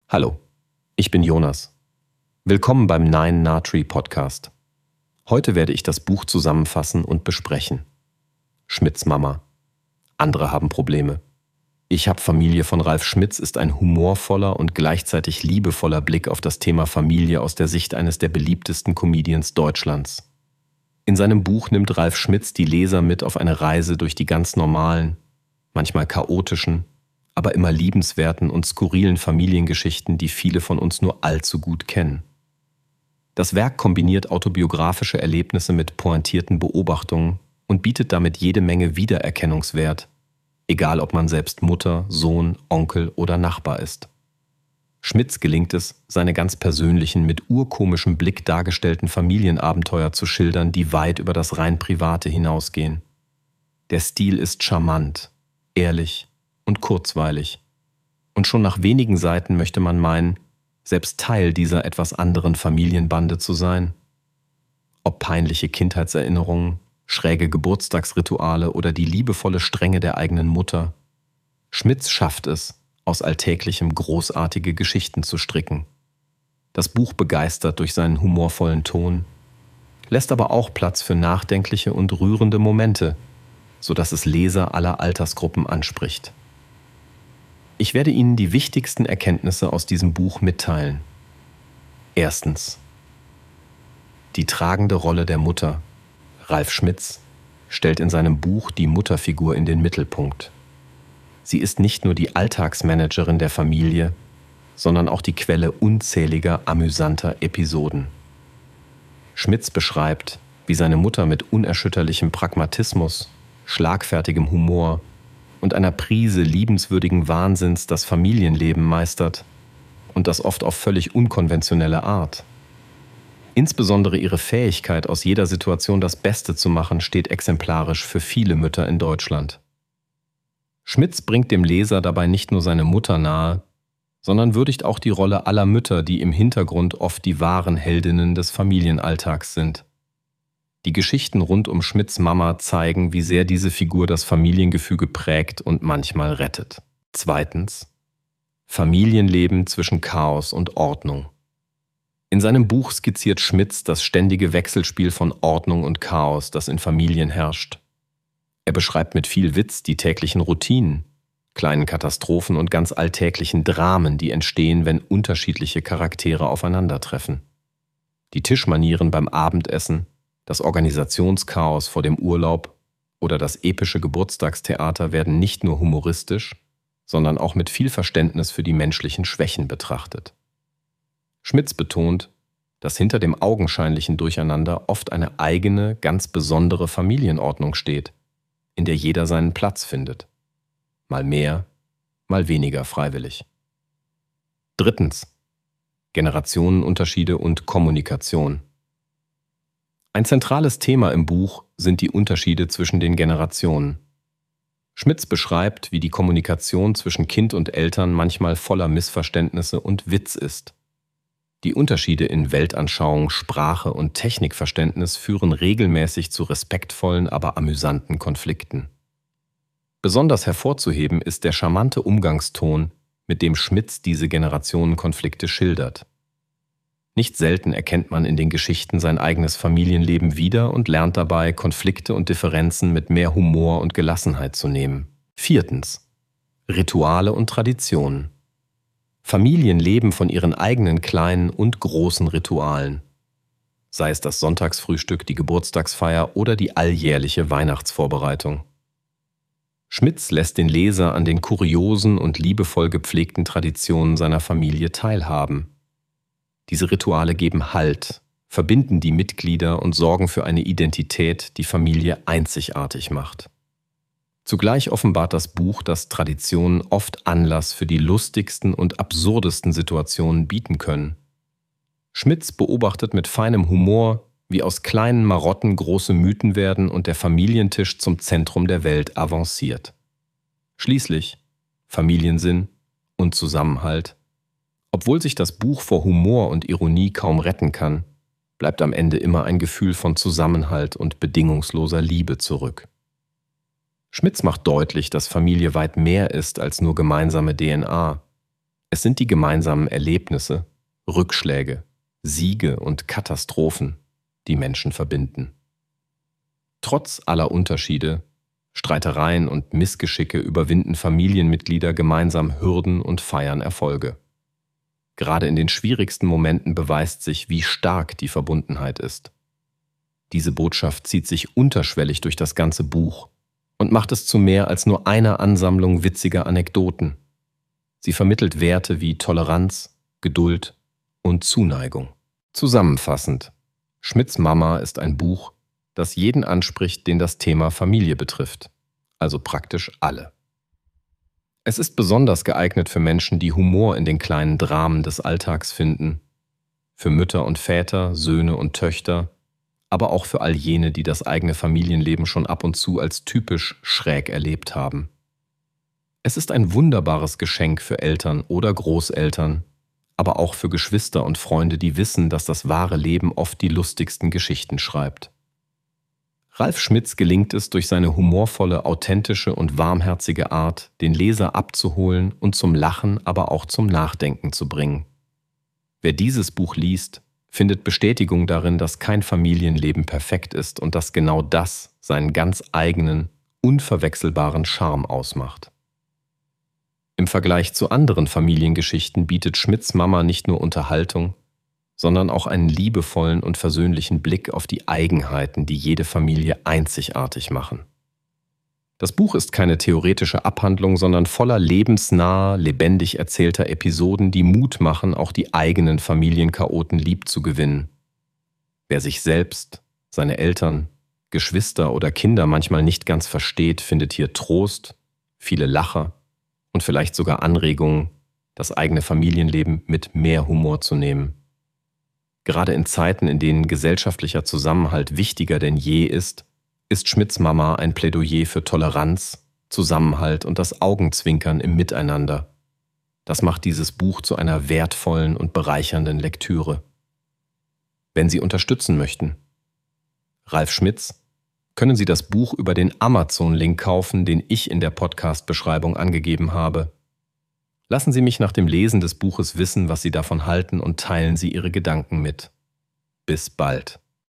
Hallo, ich bin Jonas. Willkommen beim Nine Natri Podcast. Heute werde ich das Buch zusammenfassen und besprechen. Schmitz' Mama. Andere haben Probleme. Ich hab Familie von Ralf Schmitz ist ein humorvoller und gleichzeitig liebevoller Blick auf das Thema Familie aus der Sicht eines der beliebtesten Comedians Deutschlands. In seinem Buch nimmt Ralf Schmitz die Leser mit auf eine Reise durch die ganz normalen, manchmal chaotischen, aber immer liebenswerten und skurrilen Familiengeschichten, die viele von uns nur allzu gut kennen. Das Werk kombiniert autobiografische Erlebnisse mit pointierten Beobachtungen und bietet damit jede Menge Wiedererkennungswert, egal ob man selbst Mutter, Sohn, Onkel oder Nachbar ist. Schmitz gelingt es, seine ganz persönlichen, mit urkomischem Blick dargestellten Familienabenteuer zu schildern, die weit über das rein Private hinausgehen. Der Stil ist charmant, ehrlich und kurzweilig. Und schon nach wenigen Seiten möchte man meinen, selbst Teil dieser etwas anderen Familienbande zu sein. Ob peinliche Kindheitserinnerungen, schräge Geburtstagsrituale oder die liebevolle Strenge der eigenen Mutter. Schmitz schafft es, aus Alltäglichem großartige Geschichten zu stricken. Das Buch begeistert durch seinen humorvollen Ton, lässt aber auch Platz für nachdenkliche und rührende Momente, sodass es Leser aller Altersgruppen anspricht. Ich werde Ihnen die wichtigsten Erkenntnisse aus diesem Buch mitteilen. Erstens. Die tragende Rolle der Mutter. Ralf Schmitz stellt in seinem Buch die Mutterfigur in den Mittelpunkt. Sie ist nicht nur die Alltagsmanagerin der Familie, sondern auch die Quelle unzähliger amüsanter Episoden. Schmitz beschreibt, wie seine Mutter mit unerschütterlichem Pragmatismus, schlagfertigem Humor und einer Prise liebenswürdigen Wahnsinns das Familienleben meistert, und das oft auf völlig unkonventionelle Art. Insbesondere ihre Fähigkeit, aus jeder Situation das Beste zu machen, steht exemplarisch für viele Mütter in Deutschland. Schmitz bringt dem Leser dabei nicht nur seine Mutter nahe, sondern würdigt auch die Rolle aller Mütter, die im Hintergrund oft die wahren Heldinnen des Familienalltags sind. Die Geschichten rund um Schmitz' Mama zeigen, wie sehr diese Figur das Familiengefüge prägt und manchmal rettet. Zweitens. Familienleben zwischen Chaos und Ordnung. In seinem Buch skizziert Schmitz das ständige Wechselspiel von Ordnung und Chaos, das in Familien herrscht. Er beschreibt mit viel Witz die täglichen Routinen, kleinen Katastrophen und ganz alltäglichen Dramen, die entstehen, wenn unterschiedliche Charaktere aufeinandertreffen. Die Tischmanieren beim Abendessen, das Organisationschaos vor dem Urlaub oder das epische Geburtstagstheater werden nicht nur humoristisch, sondern auch mit viel Verständnis für die menschlichen Schwächen betrachtet. Schmitz betont, dass hinter dem augenscheinlichen Durcheinander oft eine eigene, ganz besondere Familienordnung steht, in der jeder seinen Platz findet. Mal mehr, mal weniger freiwillig. Drittens. Generationenunterschiede und Kommunikation. Ein zentrales Thema im Buch sind die Unterschiede zwischen den Generationen. Schmitz beschreibt, wie die Kommunikation zwischen Kind und Eltern manchmal voller Missverständnisse und Witz ist. Die Unterschiede in Weltanschauung, Sprache und Technikverständnis führen regelmäßig zu respektvollen, aber amüsanten Konflikten. Besonders hervorzuheben ist der charmante Umgangston, mit dem Schmitz diese Generationenkonflikte schildert. Nicht selten erkennt man in den Geschichten sein eigenes Familienleben wieder und lernt dabei, Konflikte und Differenzen mit mehr Humor und Gelassenheit zu nehmen. Viertens. Rituale und Traditionen. Familien leben von ihren eigenen kleinen und großen Ritualen. Sei es das Sonntagsfrühstück, die Geburtstagsfeier oder die alljährliche Weihnachtsvorbereitung. Schmitz lässt den Leser an den kuriosen und liebevoll gepflegten Traditionen seiner Familie teilhaben. Diese Rituale geben Halt, verbinden die Mitglieder und sorgen für eine Identität, die Familie einzigartig macht. Zugleich offenbart das Buch, dass Traditionen oft Anlass für die lustigsten und absurdesten Situationen bieten können. Schmitz beobachtet mit feinem Humor, wie aus kleinen Marotten große Mythen werden und der Familientisch zum Zentrum der Welt avanciert. Schließlich Familiensinn und Zusammenhalt. Obwohl sich das Buch vor Humor und Ironie kaum retten kann, bleibt am Ende immer ein Gefühl von Zusammenhalt und bedingungsloser Liebe zurück. Schmitz macht deutlich, dass Familie weit mehr ist als nur gemeinsame DNA. Es sind die gemeinsamen Erlebnisse, Rückschläge, Siege und Katastrophen, die Menschen verbinden. Trotz aller Unterschiede, Streitereien und Missgeschicke überwinden Familienmitglieder gemeinsam Hürden und feiern Erfolge. Gerade in den schwierigsten Momenten beweist sich, wie stark die Verbundenheit ist. Diese Botschaft zieht sich unterschwellig durch das ganze Buch und macht es zu mehr als nur einer Ansammlung witziger Anekdoten. Sie vermittelt Werte wie Toleranz, Geduld und Zuneigung. Zusammenfassend: Schmidts Mama ist ein Buch, das jeden anspricht, den das Thema Familie betrifft, also praktisch alle. Es ist besonders geeignet für Menschen, die Humor in den kleinen Dramen des Alltags finden, für Mütter und Väter, Söhne und Töchter, aber auch für all jene, die das eigene Familienleben schon ab und zu als typisch schräg erlebt haben. Es ist ein wunderbares Geschenk für Eltern oder Großeltern, aber auch für Geschwister und Freunde, die wissen, dass das wahre Leben oft die lustigsten Geschichten schreibt. Ralf Schmitz gelingt es, durch seine humorvolle, authentische und warmherzige Art, den Leser abzuholen und zum Lachen, aber auch zum Nachdenken zu bringen. Wer dieses Buch liest, findet Bestätigung darin, dass kein Familienleben perfekt ist und dass genau das seinen ganz eigenen, unverwechselbaren Charme ausmacht. Im Vergleich zu anderen Familiengeschichten bietet Schmidts Mama nicht nur Unterhaltung, sondern auch einen liebevollen und versöhnlichen Blick auf die Eigenheiten, die jede Familie einzigartig machen. Das Buch ist keine theoretische Abhandlung, sondern voller lebensnaher, lebendig erzählter Episoden, die Mut machen, auch die eigenen Familienchaoten lieb zu gewinnen. Wer sich selbst, seine Eltern, Geschwister oder Kinder manchmal nicht ganz versteht, findet hier Trost, viele Lacher und vielleicht sogar Anregungen, das eigene Familienleben mit mehr Humor zu nehmen. Gerade in Zeiten, in denen gesellschaftlicher Zusammenhalt wichtiger denn je ist Schmidts Mama ein Plädoyer für Toleranz, Zusammenhalt und das Augenzwinkern im Miteinander. Das macht dieses Buch zu einer wertvollen und bereichernden Lektüre. Wenn Sie unterstützen möchten, Ralf Schmitz, können Sie das Buch über den Amazon-Link kaufen, den ich in der Podcast-Beschreibung angegeben habe. Lassen Sie mich nach dem Lesen des Buches wissen, was Sie davon halten und teilen Sie Ihre Gedanken mit. Bis bald.